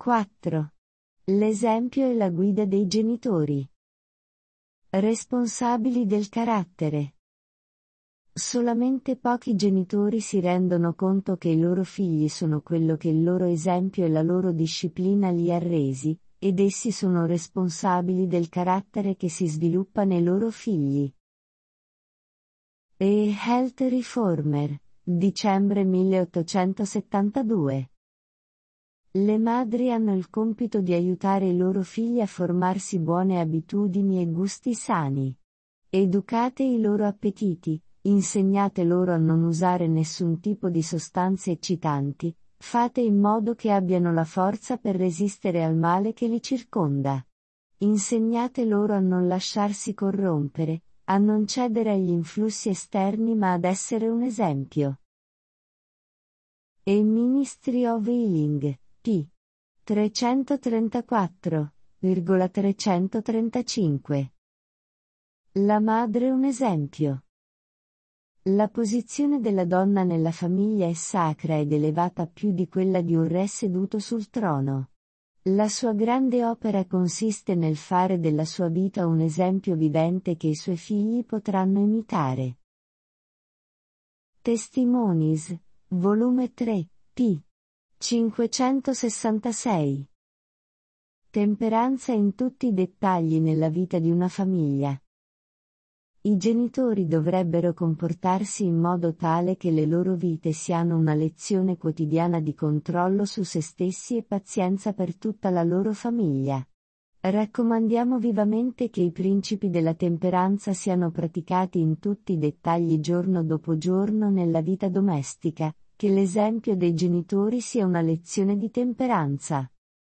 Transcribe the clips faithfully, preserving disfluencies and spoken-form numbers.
quattro. L'esempio e la guida dei genitori. Responsabili del carattere. Solamente pochi genitori si rendono conto che i loro figli sono quello che il loro esempio e la loro disciplina li ha resi, ed essi sono responsabili del carattere che si sviluppa nei loro figli. E. Health Reformer, dicembre milleottocentosettantadue. Le madri hanno il compito di aiutare i loro figli a formarsi buone abitudini e gusti sani. Educate i loro appetiti, insegnate loro a non usare nessun tipo di sostanze eccitanti, fate in modo che abbiano la forza per resistere al male che li circonda. Insegnate loro a non lasciarsi corrompere, a non cedere agli influssi esterni ma ad essere un esempio. E Ministry of Healing, p. trecentotrentaquattro, trecentotrentacinque. La madre un esempio. La posizione della donna nella famiglia è sacra ed elevata più di quella di un re seduto sul trono. La sua grande opera consiste nel fare della sua vita un esempio vivente che i suoi figli potranno imitare. Testimonies, volume tre, p. cinquecentosessantasei. Temperanza in tutti i dettagli nella vita di una famiglia. I genitori dovrebbero comportarsi in modo tale che le loro vite siano una lezione quotidiana di controllo su se stessi e pazienza per tutta la loro famiglia. Raccomandiamo vivamente che i principi della temperanza siano praticati in tutti i dettagli giorno dopo giorno nella vita domestica, che l'esempio dei genitori sia una lezione di temperanza.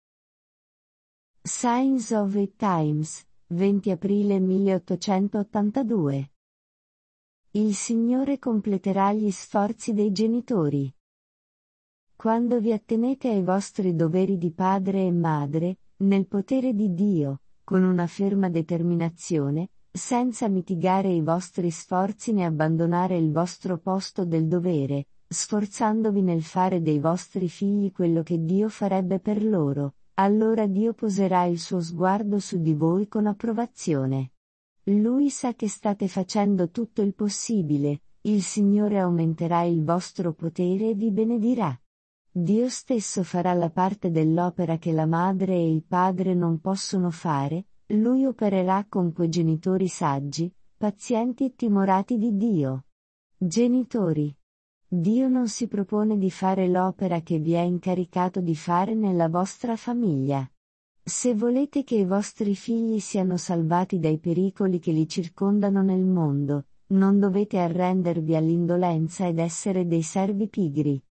Signs of the Times, venti aprile milleottocentottantadue. Il Signore completerà gli sforzi dei genitori. Quando vi attenete ai vostri doveri di padre e madre, nel potere di Dio, con una ferma determinazione, senza mitigare i vostri sforzi né abbandonare il vostro posto del dovere, sforzandovi nel fare dei vostri figli quello che Dio farebbe per loro, allora Dio poserà il suo sguardo su di voi con approvazione. Lui sa che state facendo tutto il possibile, il Signore aumenterà il vostro potere e vi benedirà. Dio stesso farà la parte dell'opera che la madre e il padre non possono fare, Lui opererà con quei genitori saggi, pazienti e timorati di Dio. Genitori. Dio non si propone di fare l'opera che vi è incaricato di fare nella vostra famiglia. Se volete che i vostri figli siano salvati dai pericoli che li circondano nel mondo, non dovete arrendervi all'indolenza ed essere dei servi pigri.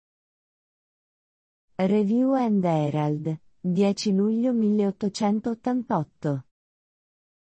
Review and Herald, dieci luglio milleottocentottantotto.